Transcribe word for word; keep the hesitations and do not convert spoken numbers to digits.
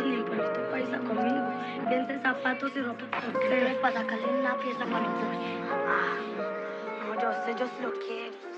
ni en pueblito paisa conmigo. Vende zapatos y ropa por cero para sacarle una pieza para los dos. Ah, no, yo sé, yo sí lo quiero.